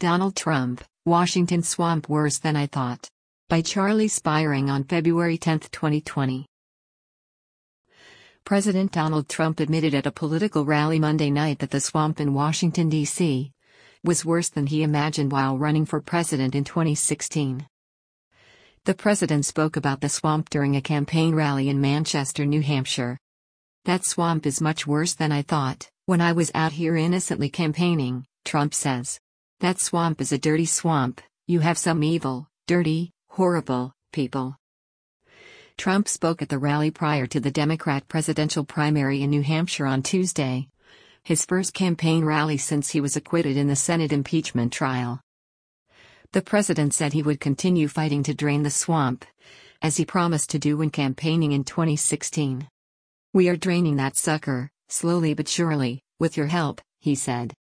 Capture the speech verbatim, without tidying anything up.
Donald Trump, Washington Swamp Worse Than I Thought. By Charlie Spiring on February tenth, twenty twenty. President Donald Trump admitted at a political rally Monday night that the swamp in Washington, D C was worse than he imagined while running for president in twenty sixteen. The president spoke about the swamp during a campaign rally in Manchester, New Hampshire. "That swamp is much worse than I thought, when I was out here innocently campaigning," Trump says. "That swamp is a dirty swamp. You have some evil, dirty, horrible people." Trump spoke at the rally prior to the Democrat presidential primary in New Hampshire on Tuesday, his first campaign rally since he was acquitted in the Senate impeachment trial. The president said he would continue fighting to drain the swamp, as he promised to do when campaigning in twenty sixteen. "We are draining that sucker, slowly but surely, with your help," he said.